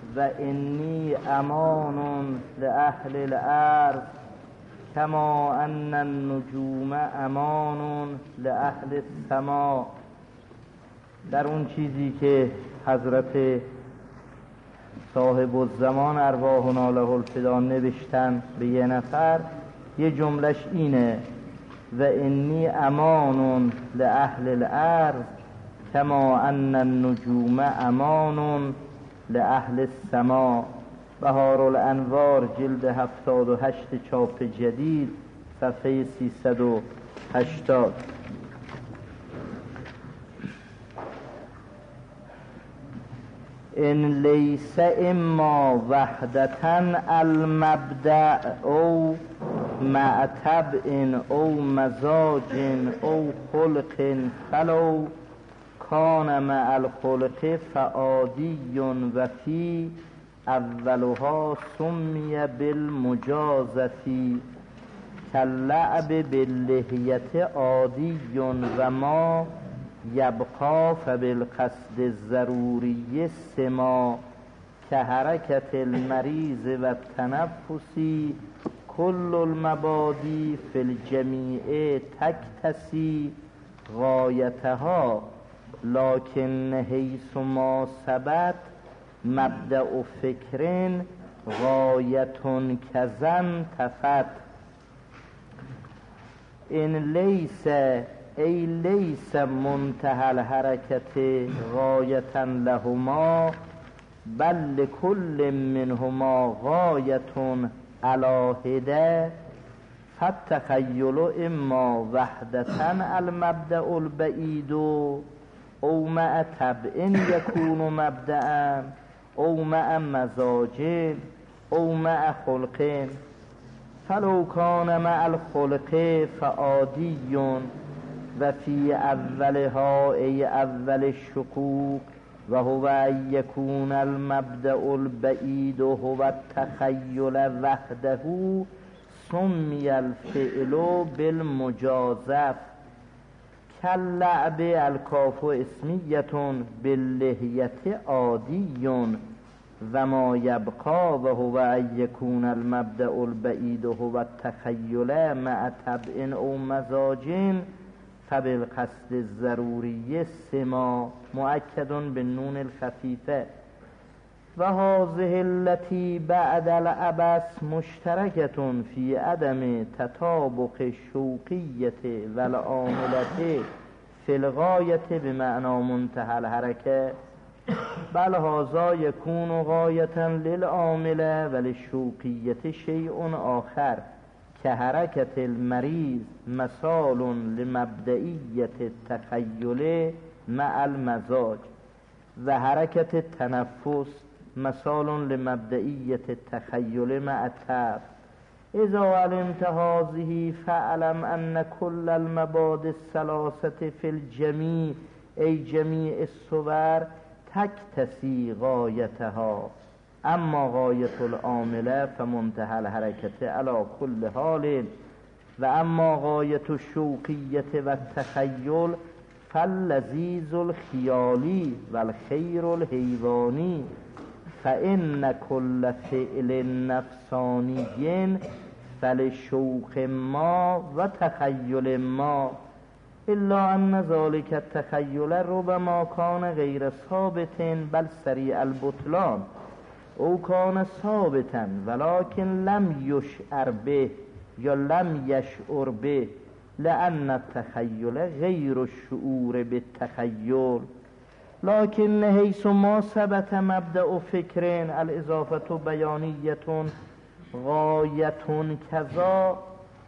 و انی امان لأهل الارض کما ان النجوم امان لأهل السما. در اون چیزی که حضرت صاحب الزمان ارواحنا له الفدا نوشتن به یه نفر، یه جملش اینه: و انی امان لأهل الارض کما ان النجوم امان لأهل السما. بهارالانوار جلد 78 چاپ جدید صفحه 380. ان لیس اما وحدتن المبدأ او مع طبع او مزاج او خلق فلو کان مع الخلق فعادی و فی اولها سمی بالمجازتی کاللعب باللحیت عادی و ما یبقى فبالقصد الضروری سما كحركة المریض و التنفسی كل المبادی فی الجمیع تکتسی غایتها لكن حیث ما ثبت مبدأ فکر غایت کزن تفت. ان لیس ای لیس منتهى الحرکت غایتا لهما بل لكل منهما غایت علی حده فالتخیل اما وحدتا المبدأ البعید او مع طبع یکون مبدأ او مع مزاج او مع خلق فلو کان مع الخلق فعادی و فی اولها ای اول الشقوق و هو ان یکون المبدأ البعید هو التخیل وحده سمی الفعل بالمجازف کاللعب الکاف اسمیت باللحیت عادی و ما یبقى و هو ان یکون المبدأ البعید هو التخیل مع طبع او مزاج فبالقصد الضروری سما مؤکد بالنون الخفیفه. و هذه التي بعد العبث مشترکة فی عدم تطابق الشوقیة و العاملة فی الغایة بمعنى منتهى الحرکه بل هذا یکون غایة للعاملة و للشوقیة شیء آخر كحركة المریض مثال لمبدئیة التخیل مع المزاج و حرکت التنفس مثال لمبدئیة التخیل مع الطبع. اذا علمت هذه فاعلم ان كل المبادئ الثلاثة في الجميع ای جمیع الصور تکتسی غایتها اما غایت العامله فمنتهى الحرکت علی کل حال و اما غایت الشوقیة و التخیل فاللذیذ الخیالی و الخیر الحیوانی فإن كل فعل نفسانی فلشوق ما و تخیل ما الا ان ذلك التخیل ربما کان غیر ثابت بل سریع البطلان او کان ثابتا ولكن لم یشعر به یا لم یشعر به لأن التخیل غیر الشعور بالتخیل لكن حیث ما ثبت مبدأ فکر الاضافة بیانیة غایت کذا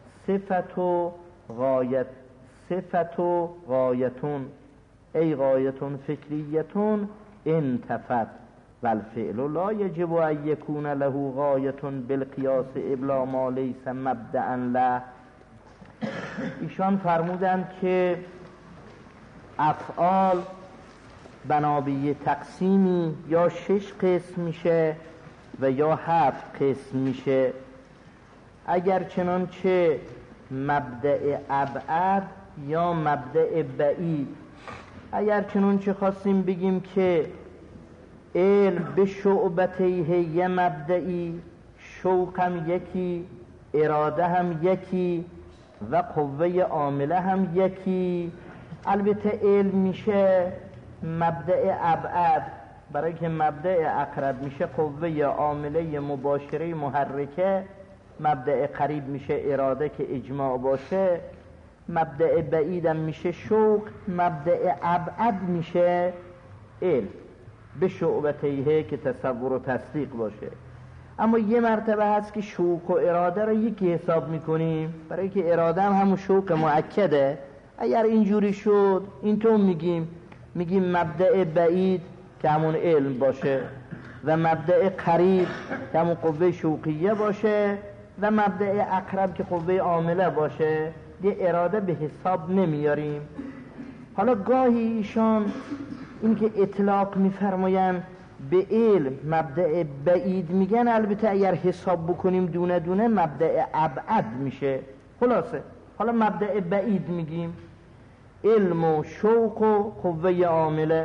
صفت غایت ای غایت فکریة انتفت و الفعل لا یجب ان یکون له غایة بالقیاس ابلا ما لیس مبدأ له. ایشان فرمودند که افعال بنابی تقسیمی یا 6 قسم میشه و یا 7 قسم میشه. اگر چنانچه مبدأ ابعد یا مبدأ بعید، اگر چنانچه خواستیم بگیم که علم به شعبتیه یه مبدئی، شوق هم یکی، اراده هم یکی و قوه عامله هم یکی. البته علم میشه مبدأ ابعد، برای که مبدأ اقرب میشه قوه عامله مباشره محرکه، مبدأ قریب میشه اراده که اجماع باشه، مبدأ بعیدم میشه شوق، مبدأ ابعد میشه علم به شعبتیه که تصور و تصدیق باشه. اما یه مرتبه هست که شوق و اراده رو یکی حساب میکنیم، برای که اراده هم همون شوق مؤکده. اگر اینجوری شد اینطور میگیم مبدأ بعید که همون علم باشه و مبدأ قریب که همون قوه شوقیه باشه و مبدأ اقرب که قوه عامله باشه. یه اراده به حساب نمیاریم. حالا گاهی ایشان این که اطلاق میفرماین به علم مبدأ بعید میگن، البته اگر حساب بکنیم دونه دونه مبدأ ابعد میشه. خلاصه حالا مبدأ بعید میگیم علم و شوق و قوه عامله.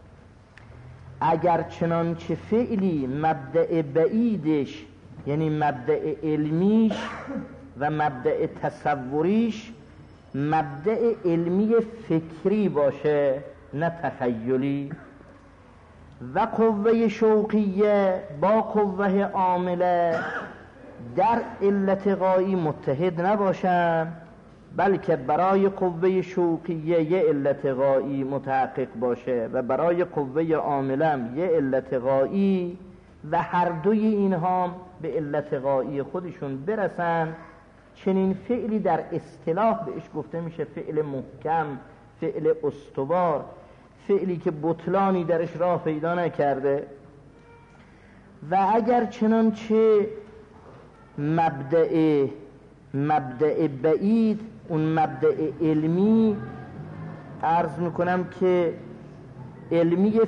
اگر چنانچه فعلی مبدأ بعیدش یعنی مبدأ علمیش و مبدأ تصوریش مبدأ علمی فکری باشه نه تخیلی، و قوه شوقیه با قوه عامله در علت غایی متحد نباشن، بلکه برای قوه شوقیه یه علت غایی متحقق باشه و برای قوه عامله یه علت غایی و هر دوی اینها به علت غایی خودشون برسن. چنین فعلی در اصطلاح بهش گفته میشه فعل محکم، فعل استوار، فعلی که بطلانی درش راه پیدا نکرده. و اگر چنانچه مبدأ بعید اون مبدأ علمی عرض میکنم که علمی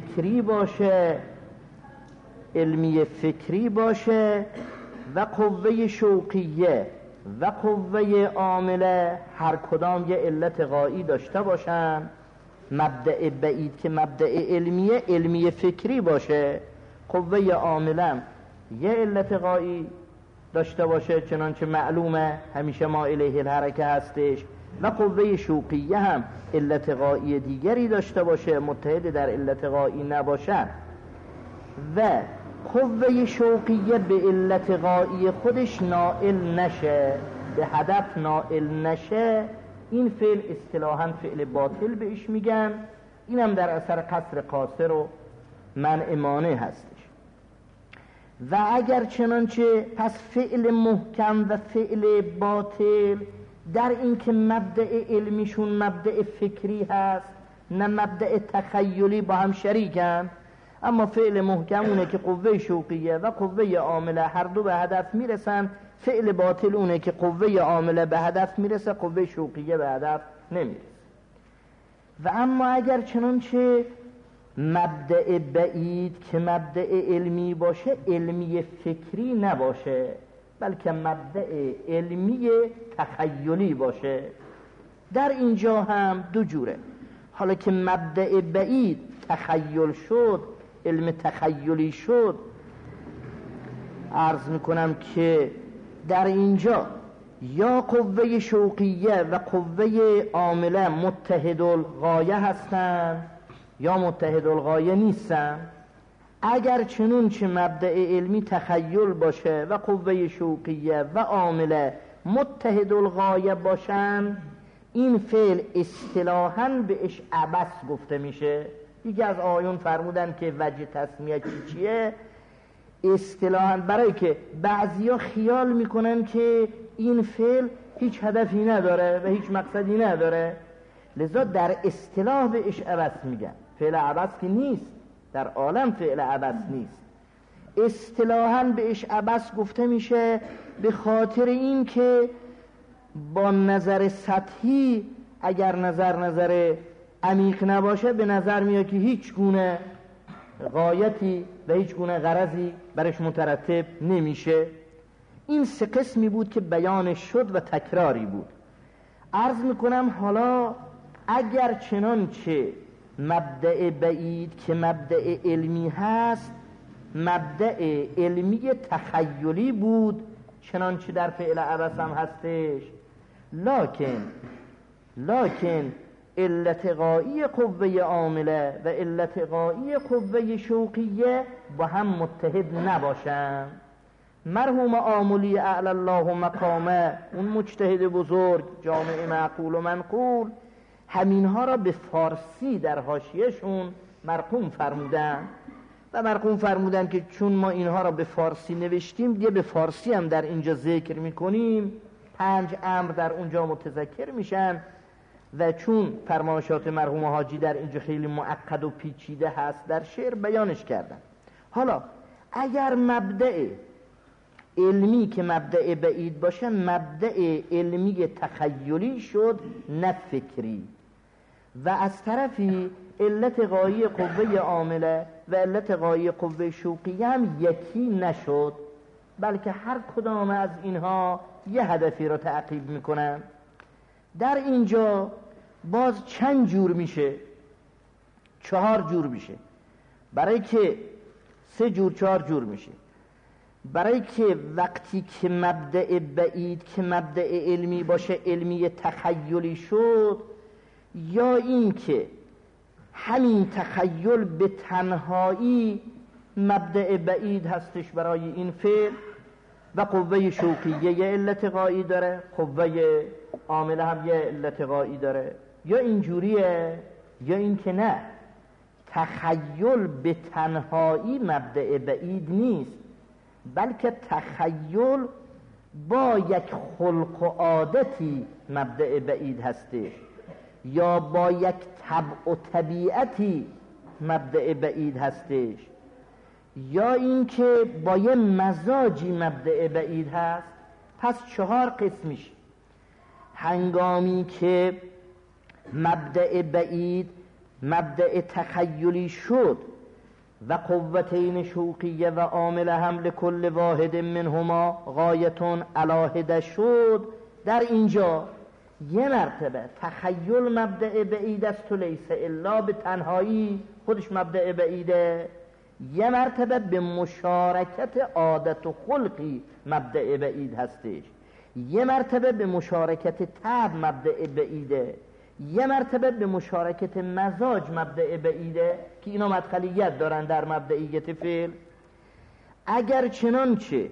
فکری باشه و قوه شوقیه و قوه عامله هر کدام یه علت غایی داشته باشن. مبدأ بعید که مبدأ علمی فکری باشه، قوه عامله یه علت غایی داشته باشه چنانچه معلومه همیشه ما الیه الحرکه هستش، و قوه شوقیه هم علت غایی دیگری داشته باشه متحد در علت غایی نباشن، و قوه شوقیه به علت غایی خودش نائل نشه، به هدف نائل نشه. این فعل اصطلاحاً فعل باطل بهش میگن. اینم در اثر قصر قاصر و منع مانع هستش. و اگر چنانچه پس فعل محکم و فعل باطل در این که مبدأ علمیشون مبدأ فکری هست نه مبدأ تخیلی با هم شریکن، اما فعل محکم اونه که قوه شوقیه و قوه عامله هر دو به هدف میرسن، فعل باطل اونه که قوه عامله به هدف میرسه قوه شوقیه به هدف نمیرسه. و اما اگر چنانچه مبدأ بعید که مبدأ علمی باشه علمی فکری نباشه بلکه مبدأ علمی تخیلی باشه، در اینجا هم دو جوره. حالا که مبدأ بعید تخیل شد، علم تخیلی شد، عرض میکنم که در اینجا یا قوه شوقیه و قوه عامله متحد الغایه هستن یا متحد الغایه نیستن. اگر چنون چه مبدأ علمی تخیل باشه و قوه شوقیه و عامله متحد الغایه باشن، این فعل اصطلاحاً بهش عبث گفته میشه. یکی از آیون فرمودن که وجه تسمیه چیه؟ اصطلاحاً برای که بعضیا خیال میکنن که این فعل هیچ هدفی نداره و هیچ مقصدی نداره، لذا در اصطلاح بهش عبث میگن. فعل عبث که نیست، در عالم فعل عبث نیست، اصطلاحاً بهش عبث گفته میشه به خاطر این که با نظر سطحی اگر نظر عمیق نباشه به نظر میاد که هیچ گونه غایتی و هیچ گونه غرضی برش مترتب نمیشه. این سه قسمی بود که بیانش شد و تکراری بود. عرض میکنم حالا اگر چنانچه مبدأ بعید که مبدأ علمی هست مبدأ علمی تخیلی بود، چنانچه در فعل عبس هم هستش. لکن علت غایی قوه عامله و علت غایی قوه شوقیه با هم متحد نباشن. مرحوم آملی اعلی الله مقامه، اون مجتهد بزرگ جامع معقول و منقول، همینها را به فارسی در حاشیه‌شون مرقوم فرمودن و مرقوم فرمودن که چون ما اینها را به فارسی نوشتیم دیگه به فارسی هم در اینجا ذکر میکنیم، 5 امر در اونجا متذکر میشن و چون فرمایشات مرحوم حاجی در اینجا خیلی معقد و پیچیده هست در شعر بیانش کردن. حالا اگر مبدأ علمی که مبدأ بعید باشه مبدأ علمی تخیلی شد نه فکری، و از طرفی علت غایی قوه عامله و علت غایی قوه شوقیه هم یکی نشد، بلکه هر کدام از اینها یه هدفی رو تعقیب میکنن. در اینجا باز چند جور میشه؟ 4 جور میشه. برای که 3 جور 4 جور میشه. برای که وقتی که مبدأ بعید که مبدأ علمی باشه علمی تخیلی شد، یا این که همین تخیل به تنهایی مبدأ بعید هستش برای این فعل و قوه شوقیه یه علت غایی داره، قوه عامله هم یه علت غایی داره، یا اینجوریه یا این که نه، تخیل به تنهایی مبدأ بعید نیست، بلکه تخیل با یک خلق و عادتی مبدأ بعید هستش، یا با یک طبع و طبیعتی مبدأ بعید هستش، یا اینکه با یه مزاجی مبدأ بعید هست. پس 4 قسمیش. هنگامی که مبدأ بعید مبدأ تخیلی شد و قوتین شوقیه و عامل هم لکل واحد منهما غایتون علاهده شد، در اینجا یه مرتبه تخیل مبدأ بعید است و لیس الا به تنهایی خودش مبدأ بعیده، یه مرتبه به مشارکت عادت و خلقی مبدأ بعید هستش، یه مرتبه به مشارکت طبع مبدأ بعیده، یه مرتبه به مشارکت مزاج مبدأ بعیده که اینا مدخلیت دارن در مبدئیت فعل. اگر چنانچه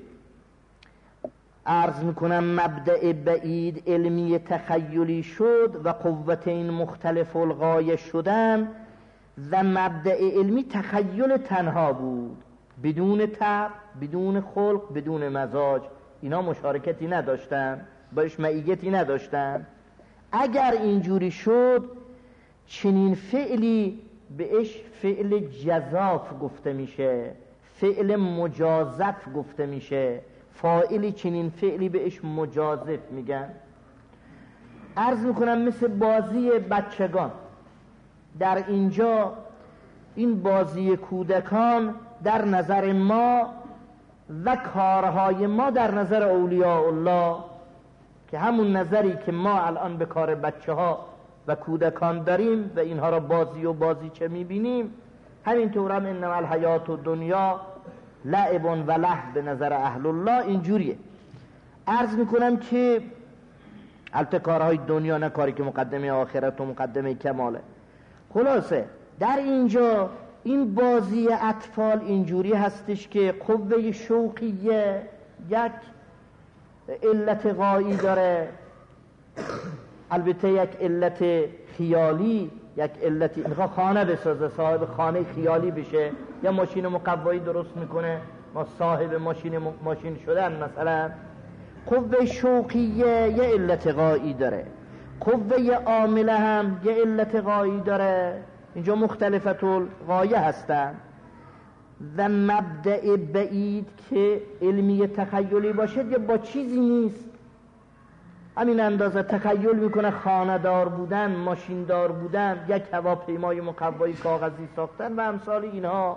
عرض میکنم مبدأ بعید علمی تخیلی شد و قوتین مختلف الغایه شدن و مبدأ علمی تخیل تنها بود، بدون طبع، بدون خلق، بدون مزاج، اینا مشارکتی نداشتن، باش معیتی نداشتن. اگر اینجوری شد چنین فعلی بهش فعل جزاف گفته میشه، فعل مجازف گفته میشه، فاعلی چنین فعلی بهش مجازف میگن. عرض میکنم مثل بازی بچگان، در اینجا این بازی کودکان در نظر ما و کارهای ما در نظر اولیاء الله، که همون نظری که ما الان به کار بچه ها و کودکان داریم و اینها را بازی و بازی چه میبینیم، همینطور هم انما الحیات و دنیا لعب و لهو به نظر اهل الله اینجوریه. عرض میکنم که البته کارهای دنیا نه کاری که مقدمه آخرت و مقدمه کماله. خلاصه در اینجا این بازی اطفال اینجوری هستش که قوه شوقیه یک علت غایی داره، البته یک علت خیالی، یک علتی میخواد خانه بسازه، صاحب خانه خیالی بشه، یا ماشین مقوایی درست میکنه، ما صاحب ماشین شدن مثلا. قوه شوقیه یه علت غایی داره، قوه عامله هم یه علت غایی داره، اینجا مختلفت الغایه هستن. و مبدأ بعید که علمی تخیلی باشه یه با چیزی نیست، همین اندازه تخیل میکنه خانه دار بودن، ماشین دار بودن، یک هواپیمای مقوایی کاغذی ساختن و امثال اینها.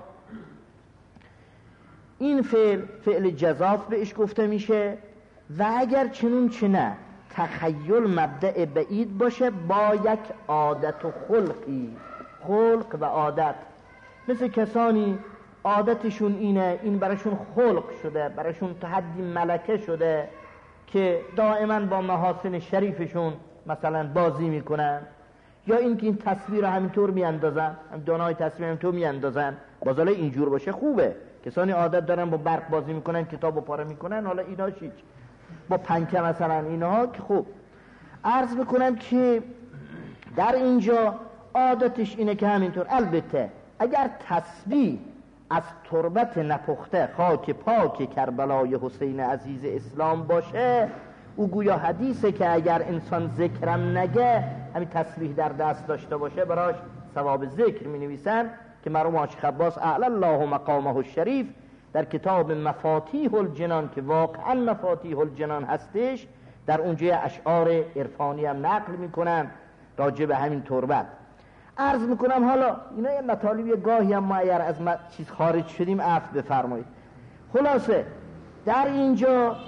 این فعل جزاف بهش گفته میشه. و اگر چنون چه نه تخیل مبدأ بعید باشه با یک عادت و خلقی، خلق و عادت. مثل کسانی عادتشون اینه، این براشون خلق شده، براشون تا حدی ملکه شده که دائما با محاسن شریفشون مثلا بازی میکنن، یا اینکه این تصویر رو همینطور میاندازن، دانای تصویر همینطور میاندازن. باز حالا اینجور باشه خوبه. کسانی عادت دارن با برق بازی میکنن، کتابو پاره میکنن، حالا اینا هیچ، با پنکه مثلا اینها که خوب. عرض میکنم که در اینجا عادتش اینه که همینطور. البته اگر تسبیح از تربت نپخته خاک پاک کربلای حسین عزیز اسلام باشه، او گویا حدیثه که اگر انسان ذکرم نگه، همین تسبیح در دست داشته باشه، براش ثواب ذکر می نویسن که مرحوم عاشق عباس اعلی الله مقامه الشریف در کتاب مفاتیح الجنان که واقعا مفاتیح الجنان هستش، در اونجا اشعار عرفانی هم نقل میکنن راجع به همین تربت. عرض میکنم حالا اینا یه مطالب گاهی هم ما اگر از چیز خارج شدیم عفو بفرمایید. خلاصه در اینجا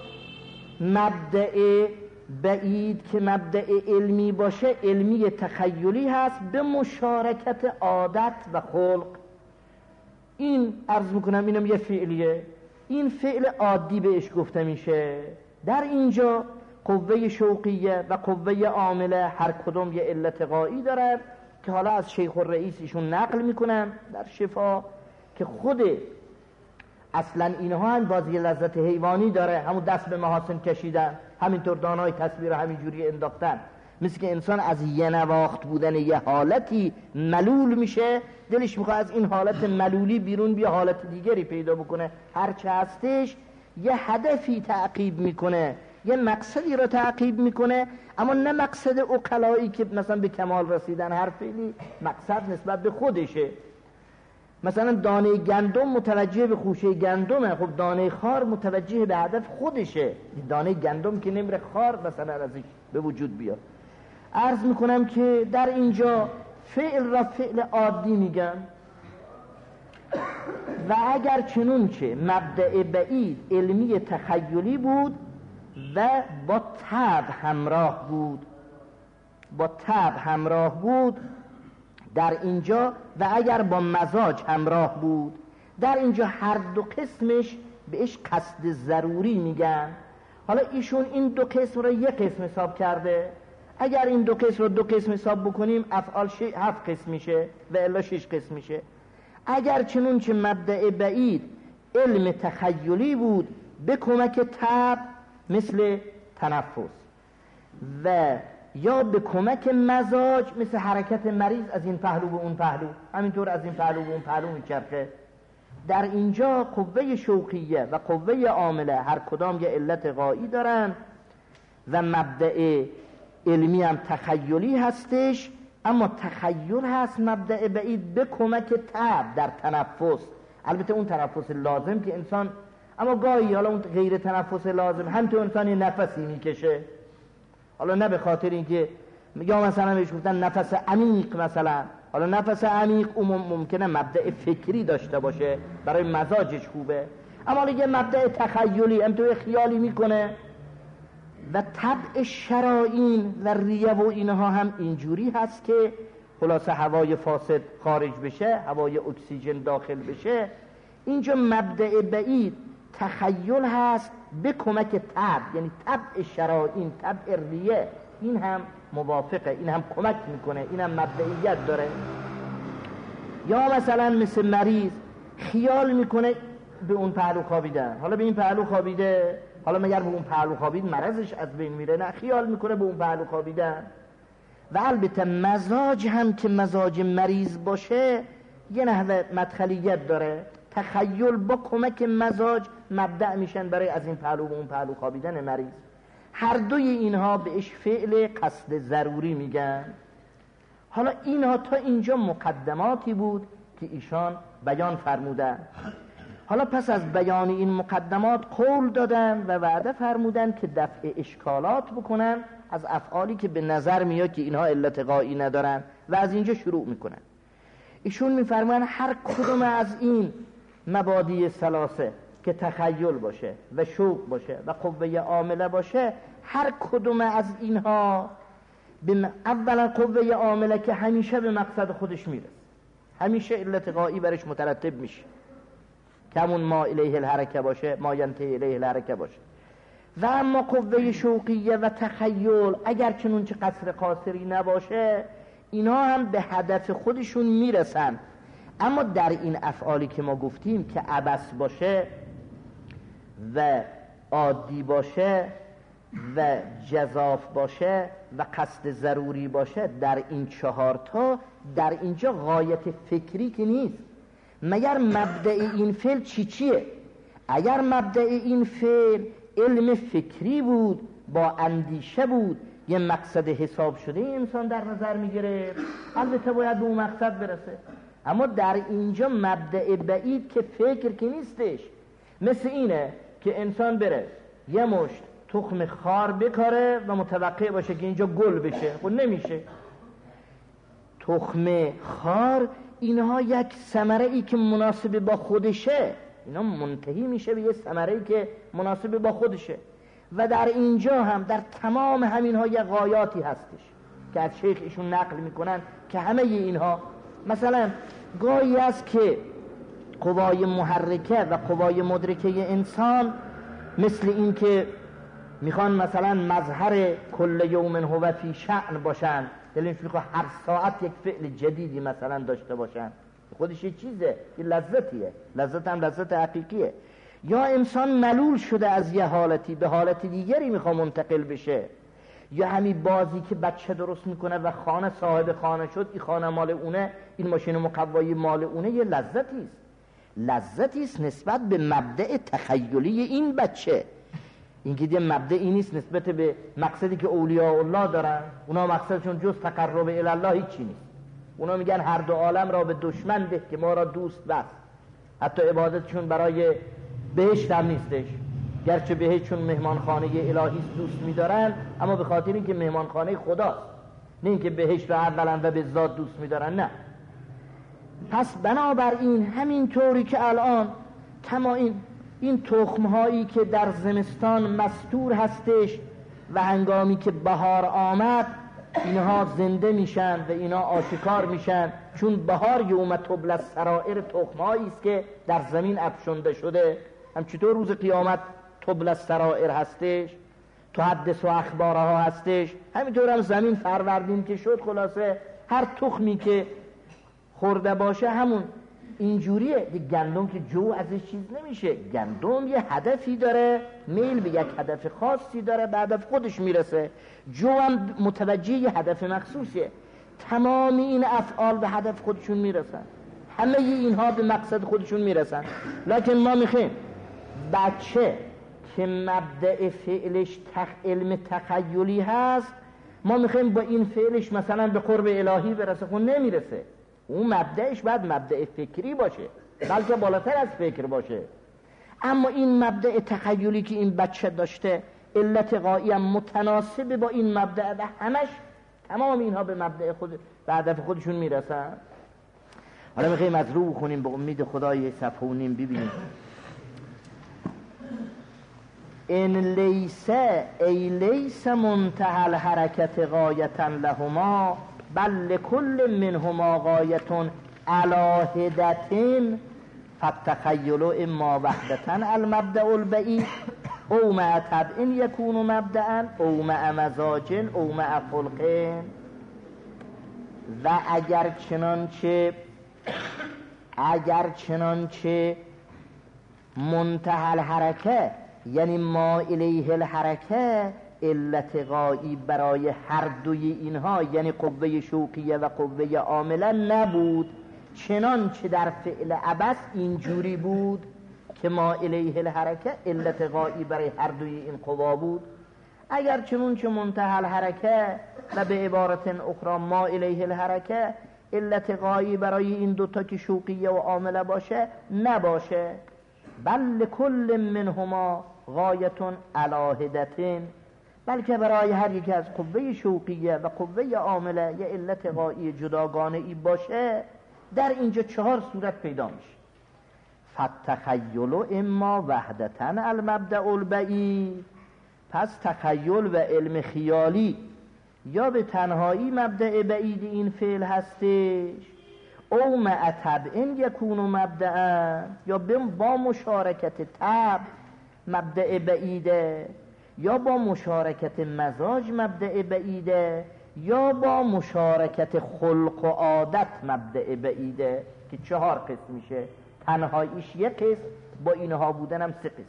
مبدأ بعید که مبدأ علمی باشه، علمی تخیلی هست به مشارکت عادت و خلق. این عرض میکنم اینم یه فعلیه، این فعل عادی بهش گفته میشه. در اینجا قوه شوقیه و قوه عامله هر کدوم یه علت غایی داره که حالا از شیخ الرئیس ایشون نقل میکنن در شفا که خود اصلا اینها هم بازی لذت حیوانی داره، همون دست به محاسن کشیدن، همینطور دانای تصویر همینجوری انداختن. مثل که انسان از یه نواخت بودن یه حالتی ملول میشه، دلش میخواد از این حالت ملولی بیرون بیا حالت دیگری پیدا بکنه. هرچه هستش یه هدفی تعقیب میکنه، یه مقصدی رو تعقیب میکنه، اما نه مقصد عقلایی که مثلا به کمال رسیدن. هر فعلی مقصد نسبت به خودشه. مثلا دانه گندم متوجه به خوشه گندمه، خب دانه خار متوجه به هدف خودشه. دانه گندم که نمیره خار مثلا ازش به وجود بیاد. عرض میکنم که در اینجا فعل را فعل عادی میگن و اگر چنون که مبدأ بعید علمی تخیلی بود و با طبع همراه بود در اینجا، و اگر با مزاج همراه بود در اینجا، هر دو قسمش بهش قصد ضروری میگن. حالا ایشون این دو قسم رو یک قسم حساب کرده. اگر این دو قسم رو دو قسم حساب بکنیم افعال 7 قسم میشه و الا 6 قسم میشه. اگر چنون که مبدأ بعید علم تخیلی بود به کمک طبع مثل تنفس و یا به کمک مزاج مثل حرکت مریض از این پهلو به اون پهلو، همینطور از این پهلو به اون پهلو میچرخه. در اینجا قوه شوقیه و قوه عامله هر کدام یه علت غایی دارن و مبدأ علمی هم تخیلی هستش، اما تخیل هست مبدأ بعید به کمک طبع در تنفس. البته اون تنفس لازم که انسان، اما گاهی حالا اون غیر تنفس لازم همینطور انسان یه نفسی میکشه، حالا نه به خاطر اینکه یا مثلا بهش گفتن نفس عمیق، مثلا حالا نفس عمیق اون ممکنه مبدأ فکری داشته باشه برای مزاجش خوبه، اما حالا یه مبدأ تخیلی همینطور خیالی میکنه. و طبع شرائین و ریه و اینها هم اینجوری هست که خلاصه هوای فاسد خارج بشه، هوای اکسیژن داخل بشه. اینجا مبدأ بعید تخیل هست به کمک طبع، یعنی طبع شرائین، طبع ریه، این هم موافقه، این هم کمک میکنه، این هم مبدئیت داره. یا مثلا مثل مریض خیال میکنه به اون پهلو خوابیدن، حالا به این پهلو خوابیده، حالا مگر به اون پهلو خوابید مرضش از بین میره؟ نه، خیال میکنه به اون پهلو خوابیدن. و البته مزاج هم که مزاج مریض باشه یه نحوه مدخلیت داره. تخیل با کمک مزاج مبدأ میشن برای از این پهلو به اون پهلو خوابیدن مریض. هر دوی اینها بهش فعل قصد ضروری میگن. حالا اینها تا اینجا مقدماتی بود که ایشان بیان فرمودن. حالا پس از بیان این مقدمات قول دادن و وعده فرمودن که دفع اشکالات بکنن از افعالی که به نظر میاد که اینها علت غایی ندارن و از اینجا شروع میکنن. ایشون میفرمایند هر کدوم از این مبادی ثلاثه که تخیل باشه و شوق باشه و قوه عامله باشه، هر کدوم از اینها اولا قوه عامله که همیشه به مقصد خودش میرسه، همیشه علت غایی برش مترتب میشه که همون ما الیه الحرکه باشه، ما ینتهی الیه الحرکه باشه. و اما قوه شوقیه و تخیل اگر چنونچه قصر قاصری نباشه، اینا هم به هدف خودشون میرسن. اما در این افعالی که ما گفتیم که عبث باشه و عادی باشه و جزاف باشه و قصد ضروری باشه، در این 4 تا در اینجا غایت فکری که نیست. مگر مبدأ این فعل چیه؟ اگر مبدأ این فعل علم فکری بود، با اندیشه بود، یه مقصد حساب شده انسان در نظر میگیره، البته باید به اون مقصد برسه. اما در اینجا مبدأ بعید که فکر که نیستش. مثل اینه که انسان بره یه مشت تخم خار بکاره و متوقع باشه که اینجا گل بشه، خب نمیشه. تخم خار اینها یک ثمره ای که مناسب با خودشه، اینا منتهی میشه به یه ثمره ای که مناسب با خودشه. و در اینجا هم در تمام همینها یه غایاتی هستش که از شیخ ایشون نقل میکنن که همه اینها مثلا گاهی است که قوای محرکه و قوای مدرکه انسان مثل این که میخوان مثلا مظهر کل یوم هو فی شأن باشن، دلش میخواد هر ساعت یک فعل جدیدی مثلا داشته باشن، خودش یه چیزه، یه لذتیه، لذت هم لذت حقیقیه. یا انسان ملول شده از یه حالتی به حالت دیگری میخواد منتقل بشه، یا همین بازی که بچه درست میکنه و خانه صاحب خانه شد، این خانه مال اونه، این ماشین مقوایی مال اونه، یه لذتی است نسبت به مبدأ تخیلی این بچه. این که دیگه مبدأی نیست نسبت به مقصدی که اولیاء الله دارن. اونا مقصدشون جز تقرب الی الله هیچی نیست. اونا میگن هر دو عالم را به دشمن ده که ما را دوست بس. حتی عبادتشون برای بهشت هم نیستش، گرچه بهشتشون مهمانخانه الهی دوست میدارن، اما به خاطر اینکه مهمانخانه خداست، نه اینکه بهشت رو اولا و به ذات دوست میدارن. نه. پس بنابراین همین طوری که الان تمام این تخمهایی که در زمستان مستور هستش و هنگامی که بهار آمد اینها زنده میشن و اینا آشکار میشن، چون بهار یوم تبلی السرائر تخمهایی است که در زمین افشنده شده. هم چطور روز قیامت تبلی السرائر هستش، تحدث و اخبارها هستش، همینطور هم زمین فروردین که شد، خلاصه هر تخمی که خورده باشه همون اینجوریه. گندم که جو ازش چیز نمیشه، گندم یه هدفی داره، میل به یک هدف خاصی داره، به هدف خودش میرسه. جو هم متوجه یه هدف مخصوصیه. تمام این افعال به هدف خودشون میرسن، همه اینها به مقصد خودشون میرسن. لکن ما میخوایم بچه که مبدأ فعلش علم تخیلی هست، ما میخوایم با این فعلش مثلا به قرب الهی برسه، خب نمیرسه. اون مبدأش باید مبدأ فکری باشه، بلکه بالاتر از فکر باشه. اما این مبدأ تخیلی که این بچه داشته، علت غایی هم متناسب با این مبدأ و همش تمام اینها به مبدأ خود به هدف خودشون میرسن. حالا میخوایم از رو بخونیم به امید خدای صفحه و نیم ببینیم. ان لیس ای لیس منتهى الحرکت غایتا لهما بل لكل منهما غایة علی حدة فالتخیل اما وحدة المبدأ البعید او مع طبع یکون مبدأ او مع مزاج او مع خلق. و اگر چنانچه منتهى الحرکه یعنی ما الیه الحرکه علت غایی برای هر دوی اینها یعنی قوه شوقیه و قوه عامله نبود، چنانچه در فعل عبث اینجوری بود که ما الیه الحرکه علت غایی برای هر دوی این قوا بود. اگر چنانچه منتهى الحرکه و به عبارت اخرى ما الیه الحرکه علت غایی برای این دوتا که شوقیه و عامله باشه نباشه، بل لكل منهما غایة علی حدة، بلکه برای هر یک از قوه شوقیه و قوه عامله یه علت غایی جداگانه ای باشه. در اینجا 4 صورت پیدا میشه. فالتخیل اما وحدة المبدأ البعید، پس تخیل و علم خیالی یا به تنهایی مبدأ بعید این فعل هستش، او مع طبع یکون مبدأ، یا با مشارکت طبع مبدأ بعیده، یا با مشارکت مزاج مبدأ بعیده، یا با مشارکت خلق و عادت مبدأ بعیده که 4 قسم میشه. تنهاییش 1 قسم، با اینها بودن هم 3 قسم.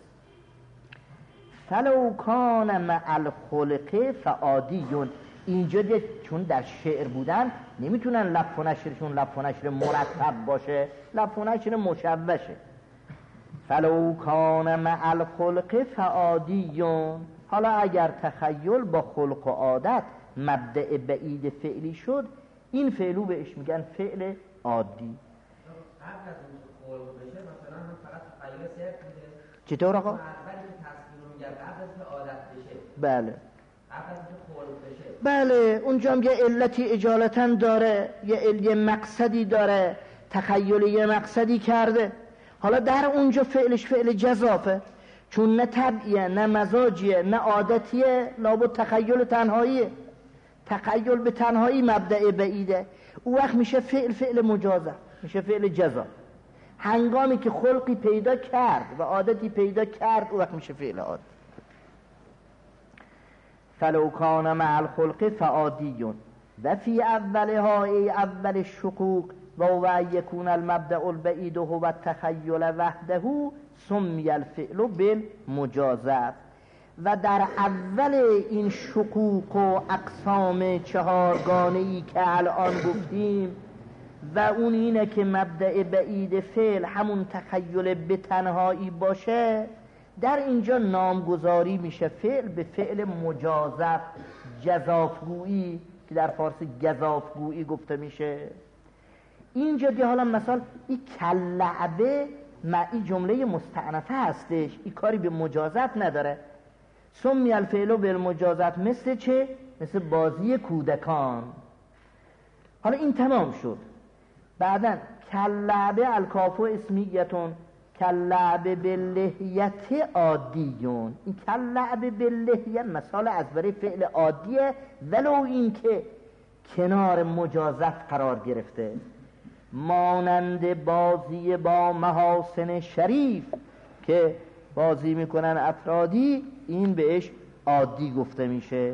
فلو کان مع الخلق فعادیون، اینجا چون در شعر بودن نمیتونن لف و نشرشون لف و نشر مرتب باشه، لف و نشر مشوشه. فلو کان مع الخلق فعادیون، حالا اگر تخیل با خلق و عادت مبدأ بعید فعلی شد، این فعلو بهش میگن فعل عادی. قبل از اون خلق بشه مثلا هم فقط تخیل صرف میده. چطور آقا؟ اولی که تصویر رو میگه قبل از که عادت بشه. بله قبل از که خلق بشه. بله، اونجا هم یه علتی اجالتا داره، یه مقصدی داره، تخیل یه مقصدی کرده. حالا در اونجا فعلش فعل جزافه، چون نه طبعیه نه مزاجیه نه عادتیه، لابد تخیل تنهاییه. تخیل به تنهایی مبدأ بعیده، او وقت میشه فعل مجازه، میشه فعل جزا. هنگامی که خلقی پیدا کرد و عادتی پیدا کرد، او وقت میشه فعل عادی. فلو کان مع الخلق فعادیون و فی اولها ای اول الشقوق و هو یکون المبدأ البعید هو التخیل وحده سمی الفعل بالمجازات. و در اول این شقوق و اقسام 4 گانه‌ای که الان گفتیم، و اون اینه که مبدأ بعید فعل همون تخیل به تنهایی باشه، در اینجا نامگذاری میشه فعل به فعل مجازف، جزافگویی که در فارسی گزافگویی گفته میشه. اینجا دی حالا مثلا این کلعبه این جمله مستعنفه هستش، این کاری به مجازف نداره. سمی الفعل بالمجازات، مثل چه؟ مثل بازی کودکان. حالا این تمام شد. بعدن کلعبه الکافو اسمیتون کلعبه باللحیت عادیون. این کلعبه باللحیه مثال از برای فعل عادیه، ولو این که کنار مجازف قرار گرفته، مانند بازی با محاسن شریف که بازی میکنن افرادی، این بهش عادی گفته میشه.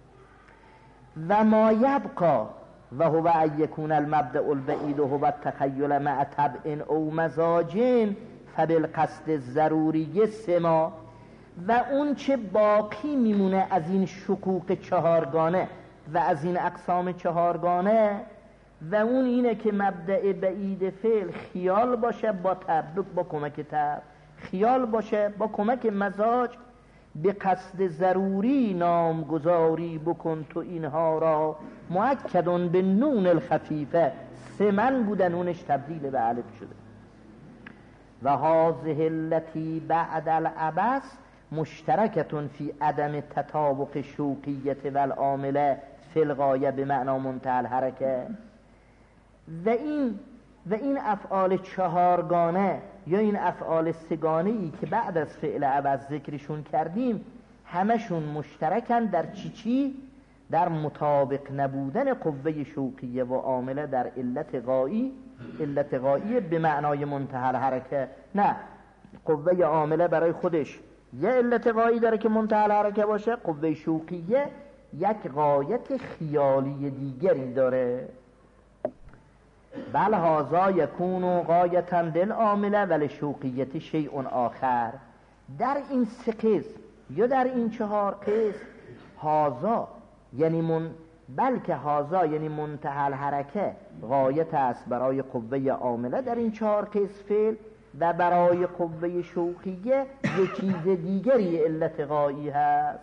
و ما یبقا و هو ان یکون المبدأ البعید هو التخیل مع طبع او مزاج فبالقصد الضروری سما. و اون چه باقی میمونه از این شقوق 4 گانه و از این اقسام 4 گانه، و اون اینه که مبدأ بعید فعل خیال باشه با طبع، با کمک طبع، خیال باشه با کمک مزاج. به قصد ضروری نامگذاری بکن تو اینها را، مؤکدون به نون الخفیفه، 3 من بودن، نونش تبدیل به الف شده. و هذه التي بعد العبث مشترکتون فی عدم تطابق شوقیت و العامله فی الغایه به معنا منتهی الحرکه. و این افعال 4 گانه یا این افعال 3 گانه ای که بعد از فعل عوض ذکرشون کردیم، همشون مشترکن در چی؟ در مطابق نبودن قوه شوقیه و عامله در علت غایی. علت غایی به معنای منتهی الحرکه، نه، قوه عامله برای خودش یه علت غایی داره که منتهی الحرکه باشه، قوه شوقیه یک غایت خیالی دیگری داره. بل هازا یکون غایتا دل عامله ولی شوقیت شیء آخر. در این 3 قسم یا در این 4 قسم، هازا یعنی بلکه هازا یعنی منتهی الحرکه غایت است برای قوه عامله در این 4 قسم فعل، و برای قوه شوقیه یک چیز دیگری علت غایی هست.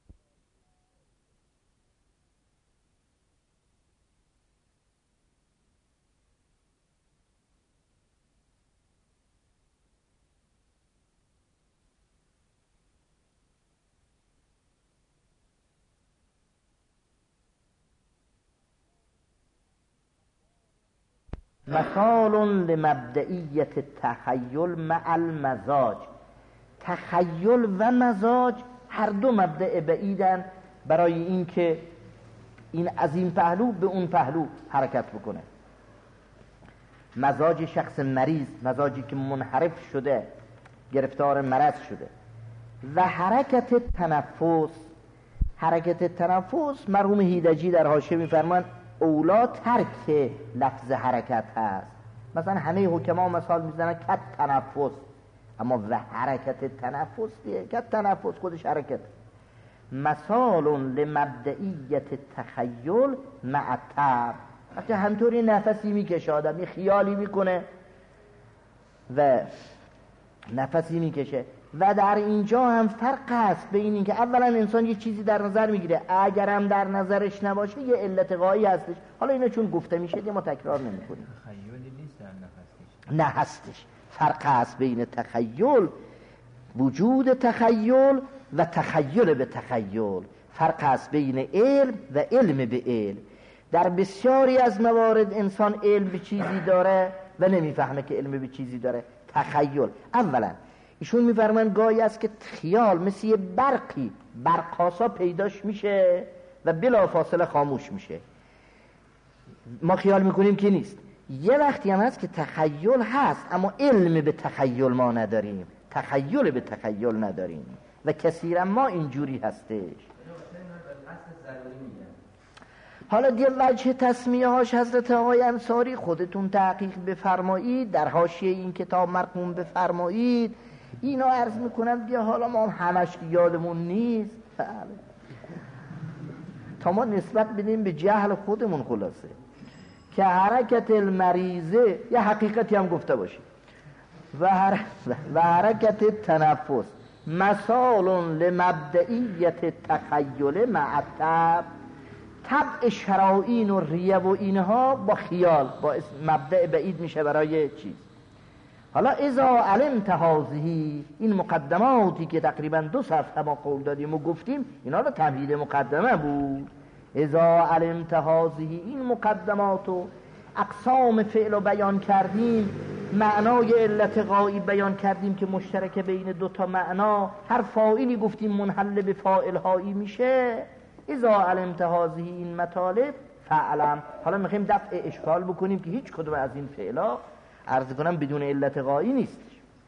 مثال لمبدئیت التخیل مع المزاج. تخیل و مزاج هر دو مبدأ بعیدن برای این که این از این پهلو به اون پهلو حرکت بکنه. مزاج شخص مریض، مزاجی که منحرف شده، گرفتار مرض شده. و حرکت تنفس، حرکت تنفس مرحوم هیدجی در حاشیه می‌فرمایند اولا ترک لفظ حرکت هست. مثلا همه حکما مثال میزنن کت تنفس، اما و حرکت تنفس دیگه، کت تنفس خودش حرکت. مثال لمبدئیت تخیل مع التعب، وقتی همطوری نفسی میکشه آدم، یه خیالی میکنه و نفسی میکشه. و در اینجا هم فرق هست بین این که اولا انسان یه چیزی در نظر میگیره، اگرم در نظرش نباشه یه علت غایی هستش. حالا اینا چون گفته میشه دیگه ما تکرار نمیکنیم. تخیلی نیست در نفسش، نه هستش. فرق هست بین تخیل، وجود تخیل و تخیل به تخیل. فرق هست بین علم و علم به علم. در بسیاری از موارد انسان علم به چیزی داره و نمیفهمه که علم به چیزی داره. تخیل اولا ایشون میفرمایند گاهی است که خیال مثل یه برقی برقاسا پیداش میشه و بلا فاصله خاموش میشه، ما خیال میکنیم که نیست. یه وقتی هم هست که تخیل هست اما علم به تخیل ما نداریم، تخیل به تخیل نداریم و کثیرا ما اینجوری هستش. حالا دیگه وجه تسمیه هاش حضرت آقای انصاری خودتون تحقیق بفرمایید، در حاشیه این کتاب مرقوم بفرمایید. اینا عرض میکنم دیگه حالا ما همش یادمون نیست، تا ما نسبت بدیم به جهل خودمون. خلاصه که حرکت المریضه یه حقیقتی هم گفته باشیم و حرکت تنفس مثال لمبدئیت تخیل مع التعب. طبع شرائین و ریه و اینها با خیال با مبدأ بعید میشه برای چیز. حالا اذا علمت هذه، این مقدماتی که تقریبا 2 صفحه ما قول دادیم و گفتیم اینا رو تمهید مقدمه بود. اذا علمت هذه، این مقدمات و اقسام فعل رو بیان کردیم، معنای علت غایی بیان کردیم که مشترک بین 2 تا معنا، هر فاعلی گفتیم منحل به فاعل هایی میشه. اذا علمت هذه، این مطالب فعلم. حالا میخوایم دفع اشکال بکنیم که هیچ کدوم از این فعلا عرض کنم بدون علت غایی نیست.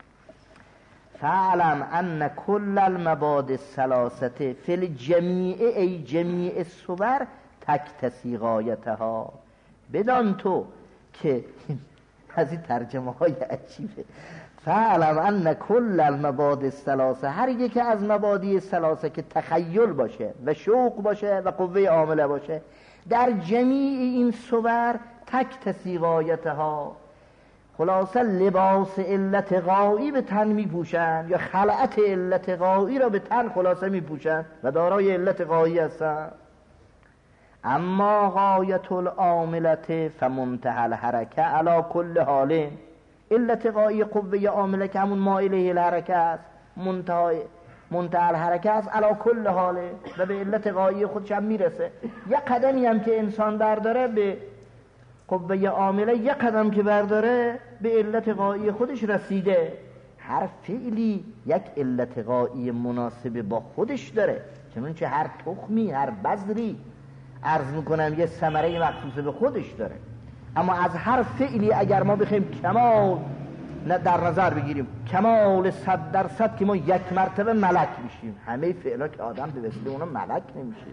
فعلم ان کل المباد الثلاثه فی الجمیع ای جمیع الصور تکتسی غایتها. بدان تو که از این ترجمه های عجیبه. فعلم ان کل المباد الثلاثه، هر یک از مبادی ثلاثه که تخیل باشه و شوق باشه و قوه عامله باشه، در جمیع این صور تکتسی غایتها، خلاصه لباس علت غایی به تن می پوشن یا خلعت علت غایی را به تن خلاصه می پوشن و دارای علت غایی هستن. اما غایت العاملت فمنتهى الحرکه علی کل حال. علت غایی قوه عامله که همون مائله الحرکه است، منتهى الحرکه است علی کل حاله و به علت غایی خودش هم میرسه. یک قدمی هم که انسان برداره به قوه عامله، یک قدم که برداره به علت غایی خودش رسیده. هر فعلی یک علت غایی مناسب با خودش داره، چنانچه هر تخمی هر بذری عرض میکنم یه ثمره مخصوص به خودش داره. اما از هر فعلی اگر ما بخوایم کمال در نظر بگیریم، کمال 100% که ما یک مرتبه ملک میشیم، همه فعلا که آدم به وسیله اونا ملک نمیشه.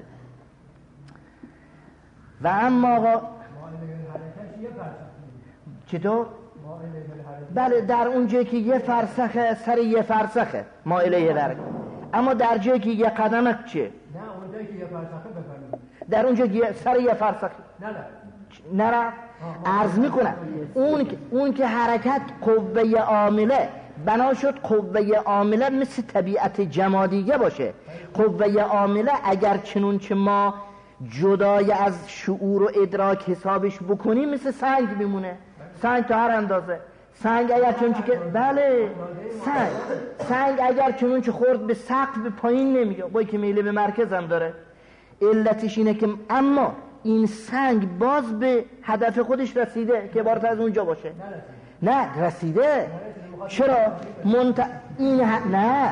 و اما چطور؟ بله در اون جایی که یه فرسخه سر یه فرسخه مائله در، اما در جایی که یه قدمک چه؟ نه اون جایی که یه فرسخه بفرمایید، در اون جایی که سر یه فرسخه نه عرض میکنم اون که حرکت قوه عامله بنا شد، قوه عامله مثل طبیعت جمادیه باشه. قوه عامله اگر چنون ما جدای از شعور و ادراک حسابش بکنیم مثل سنگ میمونه. سنگ تا هر اندازه، سنگ اگر چنون که بله سنگ اگر چنون که خورد به سقف به پایین نمیگه، با که میله به مرکز هم داره. علتش اینه که اما این سنگ باز به هدف خودش رسیده که عبارت از اونجا باشه. نه رسیده. چرا؟ نه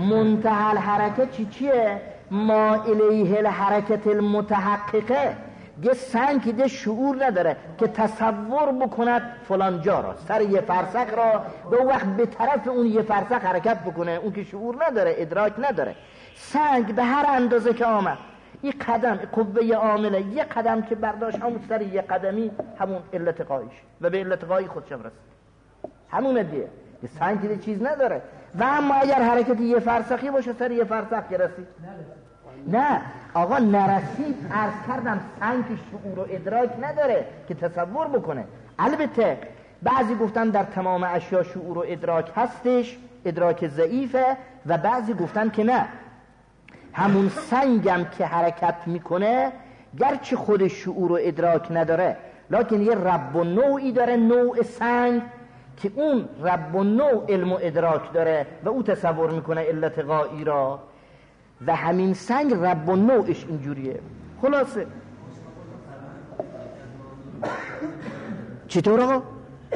منتهى الحرکت چیه؟ ما الیه الحرکت المتحققه. یه سنگ که شعور نداره که تصور بکند فلان جا را، سر یه فرسخ را، به وقت به طرف اون یه فرسخ حرکت بکنه. اون که شعور نداره، ادراک نداره. سنگ به هر اندازه که آمد، این قدم قوه عامله، یه قدم که برداشت همون سر یه قدمی همون علت قایش و به علت قایی خودشم رسید. همونه دیگه. یه سنگ دیگه چیز نداره. و اما اگر حرکت یه فرسخی باشه، سر یه فرسخ که رسید. نه آقا نرسید. عرض کردم سنگ شعور و ادراک نداره که تصور بکنه. البته بعضی گفتن در تمام اشیا شعور و ادراک هستش، ادراک ضعیفه، و بعضی گفتن که نه، همون سنگم که حرکت میکنه گرچه خود شعور و ادراک نداره، لکن یه رب و نوعی داره، نوع سنگ، که اون رب و نوع علم و ادراک داره و او تصور میکنه علت غایی را، و همین سنگ رب و نوعش اینجوریه. خلاصه چطور آقا؟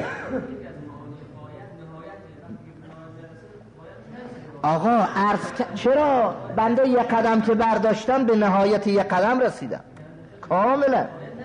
آقا چرا بنده یک قدم که برداشتم به نهایت یک قدم رسیدم کاملا.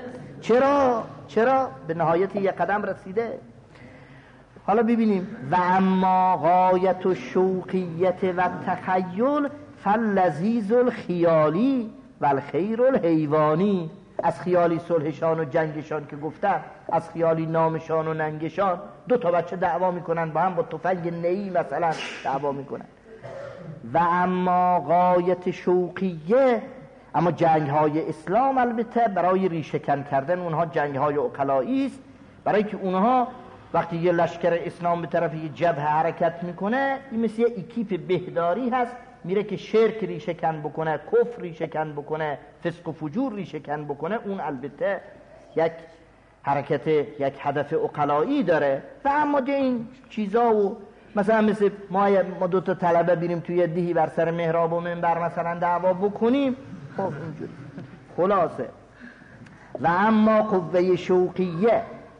چرا به نهایت یک قدم رسیده. حالا ببینیم. و اما غایت و شوقیت و تخیل فاللذیذ الخیالی و الخیر الحیوانی. از خیالی صلحشان و جنگشان که گفتن، از خیالی نامشان و ننگشان، دو تا بچه دعوا میکنن با هم، با تفنگ نئی مثلا دعوا میکنن. و اما غایت شوقیه، اما جنگ های اسلام البته برای ریشه‌کن کردن اونها جنگ های عقلایی است، برای که اونها وقتی یه لشکر اسلام به طرف یه جبهه حرکت میکنه، این مثل یه اکیپ بهداری هست، میره که شرک ریشه‌کن بکنه، کفر ریشه‌کن بکنه، فسق و فجور ریشه‌کن بکنه. اون البته یک حرکت، یک هدف عقلایی داره. و اما این چیزا و مثلا مثل ما دو تا طلبه بریم توی دهی بر سر محراب و منبر مثلا دعوا بکنیم، خب اینجوری. خلاصه و اما قوه شوقیه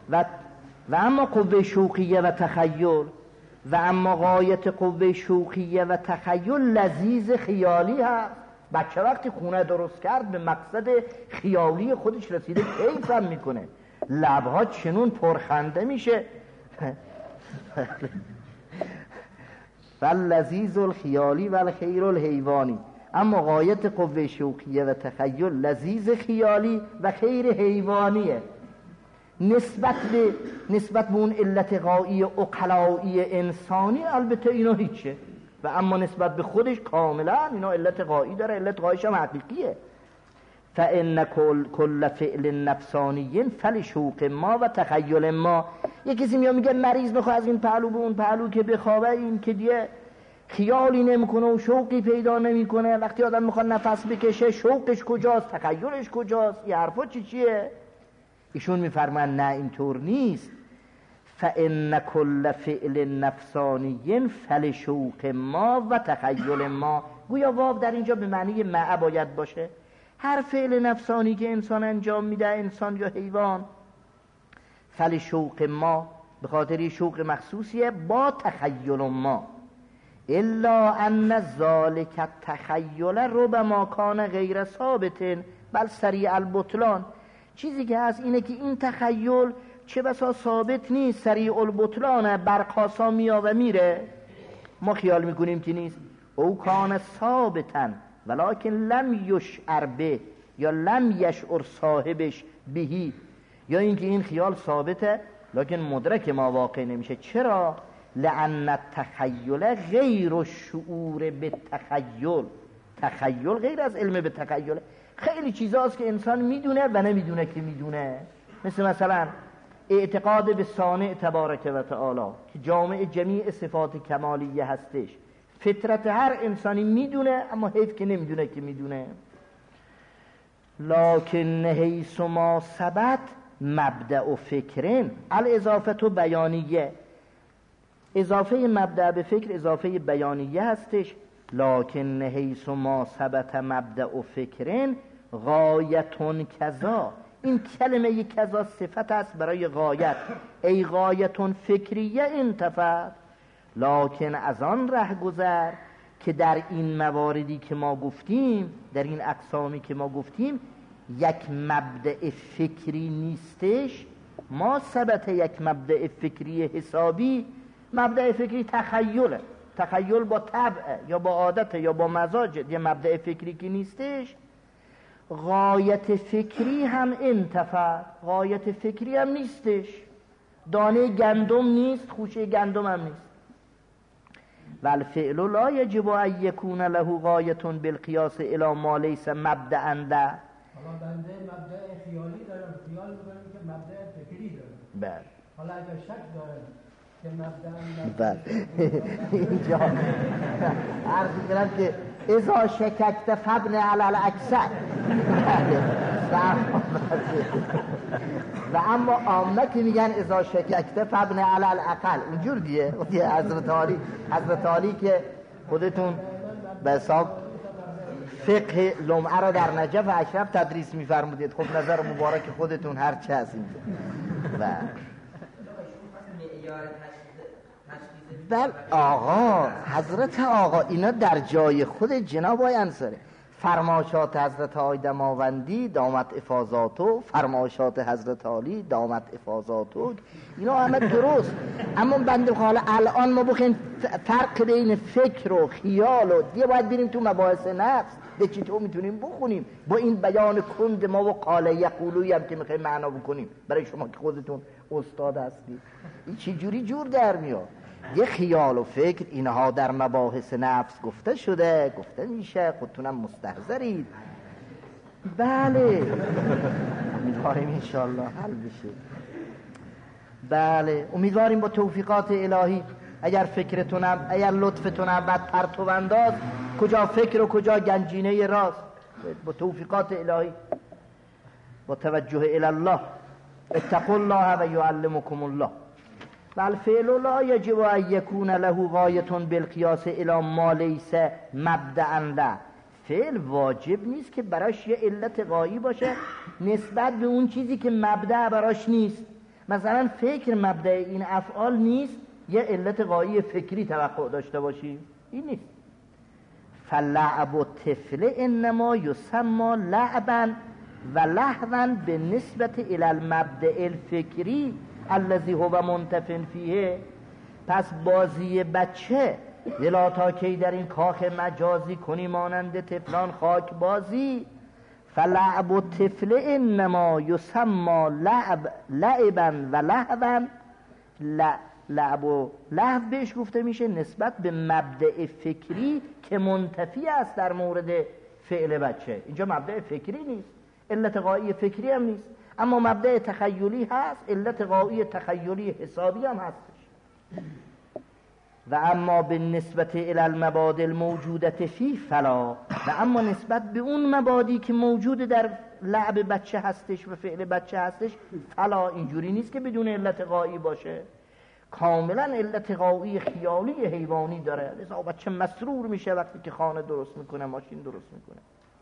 و تخیل، و اما غایت قوه شوقیه و تخیل لذیذ خیالی هست. بچه وقتی خونه درست کرد به مقصد خیالی خودش رسیده، کیف هم میکنه، لبها چنون پرخنده میشه. فاللذیذ الخیالی و الخیر الحیوانی. اما غایت قوه شوقیه و تخیل لذیذ خیالی و خیر حیوانیه. نسبت به اون علت غایی عقلایی انسانی البته اینا هیچه، و اما نسبت به خودش کاملا اینا علت غایی داره، علت غایش هم حقیقیه. فإن کل فعل نفسانی فلشوق ما و تخیل ما. یه کسی میگه مریض میخواد از این پهلو به اون پهلو که بخوابه، این که دیگه خیالی نمیکنه و شوقی پیدا نمیکنه. وقتی آدم میخواد نفس بکشه، شوقش کجاست، تخیلش کجاست؟ این حرفا چیه؟ ایشون میفرمان نه اینطور نیست. فإن کل فعل نفسانی فلشوق ما و تخیل ما. گویا واو در اینجا به معنی مع باید باشه. هر فعل نفسانی که انسان انجام میده، انسان یا حیوان، فلشوق ما به خاطر شوق مخصوصیه با تخیل ما. الا ان ذلك التخیل ربما کان غیر ثابت بل سریع البطلان. چیزی که هست اینه که این تخیل چه بسا ثابت نیست، سریع البطلانه، برقاسا میاد و میره. ما خیال میکنیم که نیست. او کان ثابتا ولکن لم یشعر به، یا لم یشعر صاحبش بهی، یا اینکه این خیال ثابته لکن مدرک ما واقع نمیشه. چرا؟ لأن التخیل غیر الشعور به تخیل. تخیل غیر از علم به تخیل. خیلی چیزاست که انسان میدونه و نمیدونه که میدونه، مثلا اعتقاد به صانع تبارک و تعالی که جامع جمیع صفات کمالیه هستش. فطرت هر انسانی میدونه، اما حیف که نمیدونه که میدونه. لکن حیث ما ثبت مبدأ و فکرین الاضافه و بیانیه. اضافه مبدأ به فکر اضافه بیانیه هستش. لکن حیث ما ثبت مبدأ و فکرین غایتون کذا. این کلمه کذا صفت است برای غایت. ای غایتون فکریه انتفت. لکن از آن ره گذر که در این مواردی که ما گفتیم، در این اقسامی که ما گفتیم، یک مبدأ فکری نیستش، ما ثبت یک مبدأ فکری حسابی، مبدأ فکری تخیله، تخیل با طبع یا با عادت یا با مزاج، یه مبدأ فکری که نیستش، غایت فکری هم انتفع، غایت فکری هم نیستش، دانه گندم نیست، خوشه گندم هم نیست. والفعل لا یجب ان یکون له غایة بالقیاس الی ما لیس مبدأ له. حالا بنده مبدأ خیالی دارم، خیال میکنم که مبدأ فکری دارم. بله. حالا اگر شک دارم که مبدأ بله. اینجا عرض کنم که اذا شککت فابن علی الاکثر. و اما عامه که میگن اذا شککت فابن علی الاقل، اینجور دیگه. حضرت علی که خودتون به حساب فقه لمعه را در نجف اشرف تدریس میفرمودید، خب نظر مبارک خودتون هر چه هست اینجا. بل آقا حضرت آقا اینا در جای خود جناب آقای انصاری، فرمایشات حضرت آقای دماوندی دامت افاضاتو، فرمایشات حضرت علی دامت افاضاتو، اینا همه درست. اما بنده حالا الان ما بخوایم فرق بین فکر و خیال و دیگه باید بریم تو مباحث نفس، به چطور میتونیم بخونیم با این بیان کند ما و قاله یقولویی هم که میخوایم معنا بکنیم برای شما که خودتون استاد هستید، این چه جوری جور در میاد؟ یه خیال و فکر اینها در مباحث نفس گفته شده، گفته میشه، خودتونم مستحضرید. بله امیدواریم انشاءالله حل بشه. بله امیدواریم با توفیقات الهی. اگر فکرتونم، اگر لطفتونم بعد پرتو انداز کجا فکر و کجا گنجینه راست، با توفیقات الهی، با توجه الی الله، اتقوا الله و یعلمکم الله. والفعل لا یجب ان یکون له غایة بالقیاس الی ما لیس مبدأ له. فعل واجب نیست که براش یه علت غایی باشه نسبت به اون چیزی که مبدأ براش نیست. مثلا فکر مبدأ این افعال نیست، یه علت غایی فکری توقع داشته باشی، این نیست. فلعب الطفل انما یسمى لعبا و لهوا بالنسبة الى المبدأ الفکری الذی هو منتفع فیه. پس بازی بچه دلا تا کی در این کاخ مجازی کنی مانند طفلان خاک بازی. فلعب الطفل انما یسمى لعبا و لهوا. لعب و لهو بهش گفته میشه نسبت به مبدأ فکری که منتفی است در مورد فعل بچه. اینجا مبدأ فکری نیست، علت غایی فکری هم نیست، اما مبدأ تخیلی هست، علت غایی تخیلی حسابی هم هستش. و اما به نسبت الی المبادئ الموجودة فی فلا. و اما نسبت به اون مبادی که موجود در لعب بچه هستش و فعل بچه هستش، فلا، اینجوری نیست که بدون علت غایی باشه، کاملا علت غایی خیالی حیوانی داره. لذا بچه مسرور میشه وقتی که خانه درست میکنه، ماشین درست میکنه.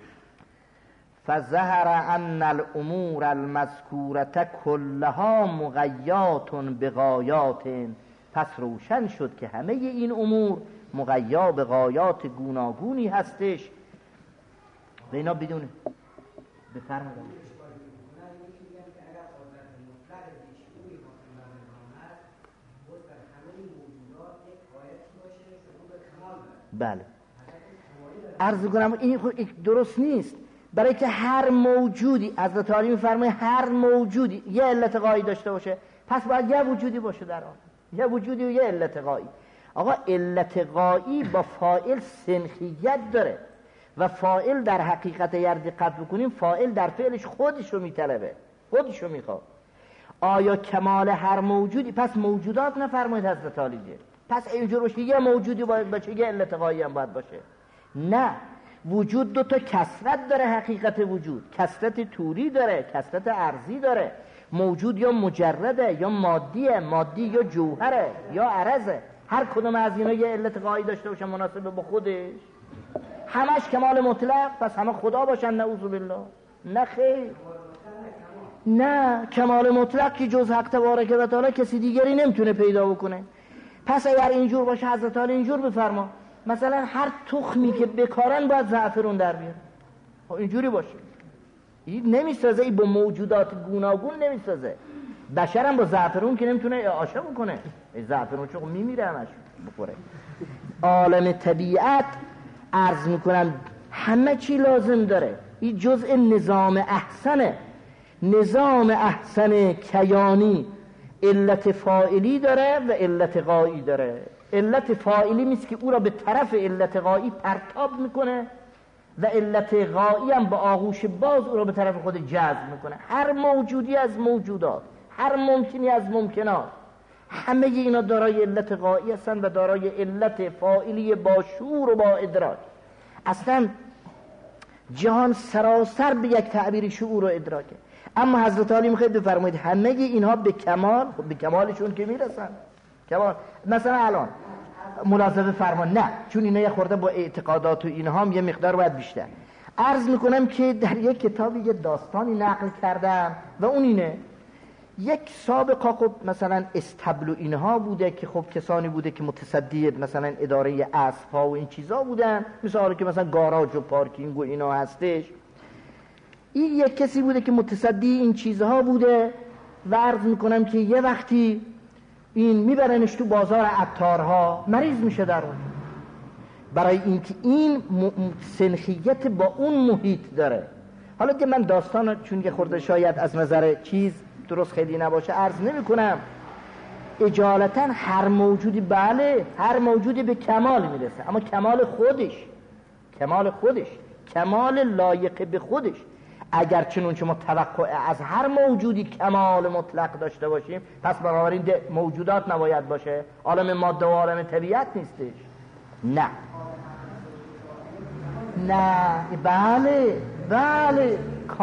فظهر ان الامور المذکورة كلها مغیات بغایات. پس روشن شد که همه این امور مغیا به غایات گوناگونی هستش. به اینا بدونه بفرمایید. بله عرض کنم این درست نیست، برای که هر موجودی، حضرت علی میفرماید هر موجودی یه علت غایی داشته باشه، پس باید یه وجودی باشه در آن، یه وجودی و یه علت غایی. آقا علت غایی با فاعل سنخیت داره و فاعل در حقیقت اگر دقت بکنیم فاعل در فعلش خودشو میطلبه، خودشو میخواد. آیا کمال هر موجودی؟ پس موجودات نفرمایید حضرت علی دیگه، پس اینجور باشه یه موجودی باید باشه، یه علت غایی هم باید باشه. نه، وجود دو تا کثرت داره. حقیقت وجود کثرت طوری داره، کثرت عرضی داره. موجود یا مجرده یا مادیه، مادی یا جوهره یا عرضه. هر کدوم از اینا یه علت غایی داشته باشه مناسب با خودش، همش کمال مطلق، پس همه خدا باشن نعوذ بالله. نه خیر، نه، کمال مطلق که جز حق تبارک و تعالی کسی دیگری نمیتونه پیدا بکنه. پس اگر اینجور باشه حضرت علی اینجور بفرما مثلا هر تخمی که بکارن باید زعفرون در بیاره، اینجوری باشه. این نمیسازه، این با موجودات گوناگون نمیسازه. بشر هم با زعفرون که نمیتونه اعاشه بکنه، زعفرون چون میمیره همش بخوره. عالم طبیعت عرض میکنم همه چی لازم داره، این جزء نظام احسنه. نظام احسن کیانی علت فاعلی داره و علت غایی داره. علت فاعلی میست که او را به طرف علت غایی پرتاب میکنه و علت غایی هم با آغوش باز او را به طرف خود جذب میکنه. هر موجودی از موجودات، هر ممکنی از ممکنات، همه اینا دارای علت غایی هستن و دارای علت فاعلی با شعور و با ادراک. اصلا جهان سراسر به یک تعبیر شعور و ادراکه. اما حضرت علی میخواید بفرمایید همه اینها به کمال، به کمالشون که میرسن. کمال مثلا الان ملاحظه فرمان نه، چون اینا یه خورده با اعتقادات و اینها هم یه مقدار باید بیشتر. عرض میکنم که در یک کتابی یه داستانی نقل کردم و اون اینه، یک سابقا خب مثلا استبل و اینها بوده که خب کسانی بوده که متصدی مثلا اداره اسب‌ها و این چیزا بودن، مثلا که مثلا گاراژ و پارکینگ و اینا هستش. این یک کسی بوده که متصدی این چیزها بوده و عرض میکنم که یه وقتی این میبرنش تو بازار عطارها، مریض میشه در اون، برای اینکه این سنخیت با اون محیط داره. حالا که من داستان چون یه خورده شاید از نظر چیز درست خیلی نباشه عرض نمی کنم، اجالتا هر موجودی بله هر موجودی به کمال میرسه، اما کمال خودش کمال لایق به خودش. اگر چنون ما توقع از هر موجودی کمال مطلق داشته باشیم، پس بنابراین موجودات نباید باشه، عالم ماده و عالم طبیعت نیستش. نه بله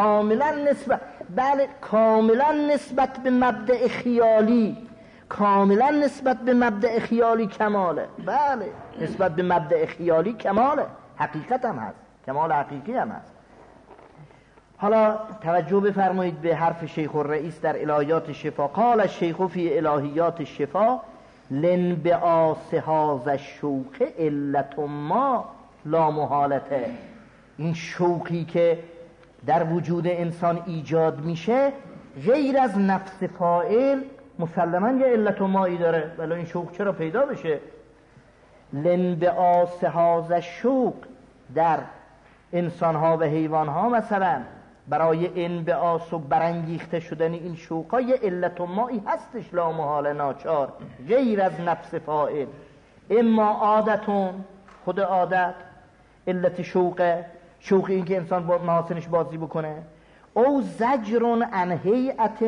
کاملا نسبت به مبدأ خیالی، کاملا نسبت به مبدأ خیالی کماله. بله نسبت به مبدأ خیالی کماله، حقیقت هم هست، کمال حقیقی هم هست. حالا توجه بفرمایید به حرف شیخ الرئیس در الهیات الشفا. قال الشیخ فی الهیات الشفا لانبعاث هذا الشوق علت ما لا محالته. این شوقی که در وجود انسان ایجاد میشه غیر از نفس فاعل مسلماً یه علت و مایی داره، ولی این شوق چرا پیدا بشه؟ لانبعاث هذا الشوق در انسان‌ها و حیوان‌ها مثلا برای انبعاث و برانگیخته شدن این شوق‌ها یه علت و مایی هستش لا محال ناچار غیر از نفس فاعل. اما عادتون، خود عادت علت شوق این که انسان با محاسنش بازی بکنه، او زجر عن هیئت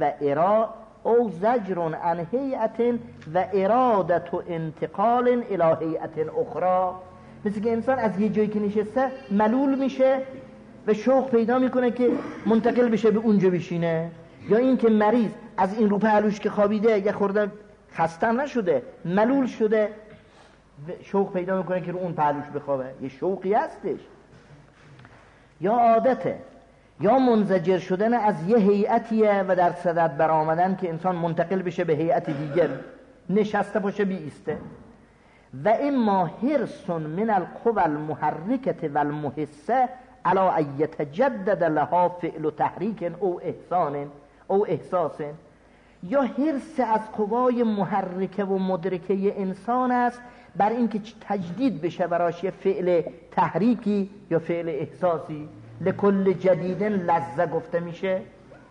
و ارادت و انتقال الی هیئت اخرى. مثل که انسان از یه جایی که نشسته ملول میشه و شوق پیدا میکنه که منتقل بشه به اونجا بشینه، یا این که مریض از این رو پهلوش که خوابیده یه خورده خسته نشده ملول شده، شوق پیدا میکنه که رو اون پهلوش بخوابه، یه شوقی هستش. یا عادته، یا منزجر شدن از یه هیئتیه و در صدد برآمدن که انسان منتقل بشه به هیئت دیگر، نشسته باشه بیسته. و اما حرص من القوى المحرکه و المحسه علی ان یتجدد لها فعل تحریک او احساس. یا حرص از قوای محرکه و مدرکه انسان است بر اینکه تجدید بشه براش یه فعل تحریکی یا فعل احساسی. لکل جدید لذه گفته میشه.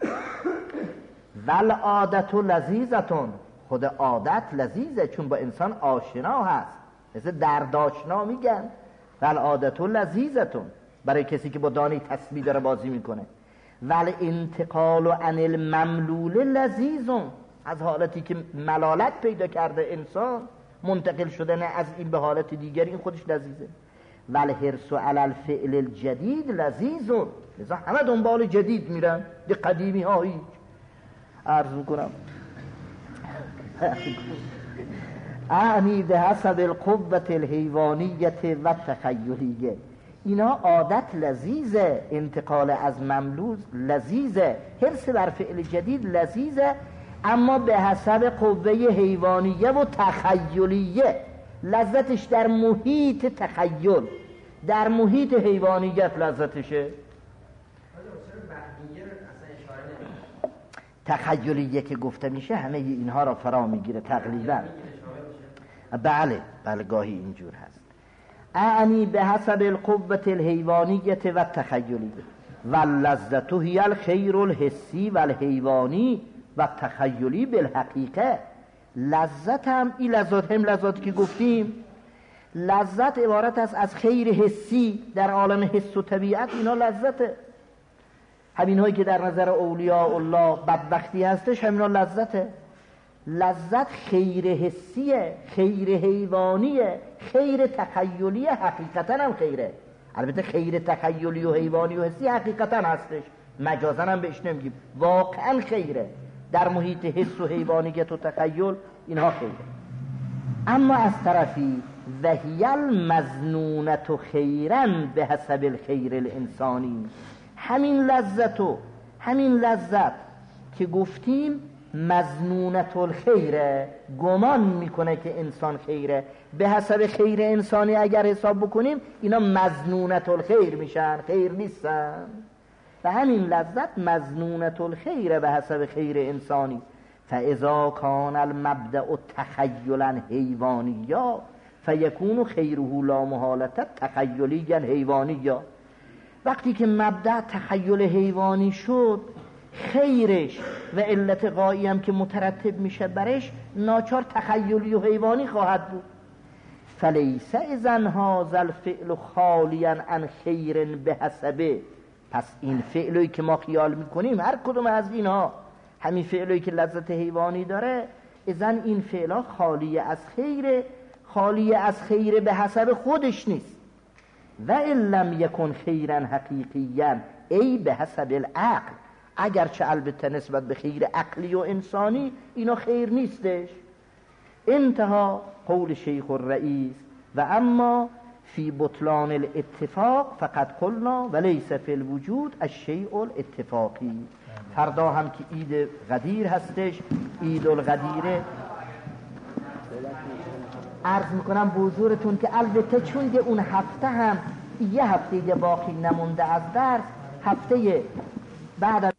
ول عادت لذیذتون، خود عادت لذیذه چون با انسان آشنا هست، مثل درداشنا میگن ول عادت لذیذتون برای کسی که با دانه تسبیح داره بازی میکنه. ول انتقال عن المملول لذیذون، از حالتی که ملالت پیدا کرده انسان منتقل شدن از این به حالت دیگر، این خودش لذیذه. ول حرص علی الفعل الجدید لذیذون، لذا همه دنبال جدید میرن، دی قدیمی ها هیچ. عرض میکنم اعنی به حسب القوة الحیوانیت و تخیلیه. اینا عادت لذیذه، انتقال از مملول لذیذه، حرص بر فعل جدید لذیذه، اما به حسب قوه حیوانیه و تخیلیه. لذتش در محیط تخیل، در محیط حیوانیت لذتشه. تخیلیه که گفته میشه همه اینها را فرا میگیره تقریبا. بله گاهی اینجور هست. اعنی به حسب القوة الحیوانیت و تخیلیه و لذت هی الخیر الحسی و الحیوانی و تخیلی بالحقیقه. لذت هم این لذات که گفتیم، لذت عبارت است از خیر حسی در عالم حس و طبیعت. اینا لذته، همین هایی که در نظر اولیاء الله بدبختی هستش همینا لذته. لذت خیر حسیه، خیر حیوانیه، خیر تخیلی حقیقتا هم خیره. البته خیر تخیلی و حیوانی و حسی حقیقتا هستش، مجازا هم بهش نمیگیم، واقعا خیره. در محیط حس و حیوانیت و تخیل اینها خیره. اما از طرفی وهی المظنونة خیرا به حسب الخیر الانسانی، همین لذت که گفتیم مظنونة الخیره، گمان میکنه که انسان خیره، به حسب خیر انسانی اگر حساب بکنیم اینا مظنونة الخیر میشن، خیر نیستن. و همین لذت مظنونة الخیر به حسب خیر انسانی. فاذا کان المبدأ تخیلا حیوانیا فیکون خیره لا محالة تخیلیا حیوانیا. وقتی که مبدأ تخیل حیوانی شد، خیرش و علت غایی هم که مترتب میشه برش ناچار تخیلی و حیوانی خواهد بود. فلیس اذن هذا الفعل خالیا عن خیر بحسبه. پس این فعلی که ما خیال میکنیم هر کدوم از اینها، همین فعلی که لذت حیوانی داره، اذن این فعلا خالی از خیر به حسب خودش نیست. و ان لم یکن خیرا حقیقیا ای به حسب العقل، اگرچه البته نسبت به خیر عقلی و انسانی اینا خیر نیستش. انتها قول شیخ الرئیس. و اما فی بطلان الاتفاق فقط قلنا ولیس فی الوجود الشیء الاتفاقی. فردا هم که عید غدیر هستش، عید الغدیره، عرض میکنم به حضورتون که البته چون که اون هفته هم یه هفته باقی نمونده از درس، هفته بعد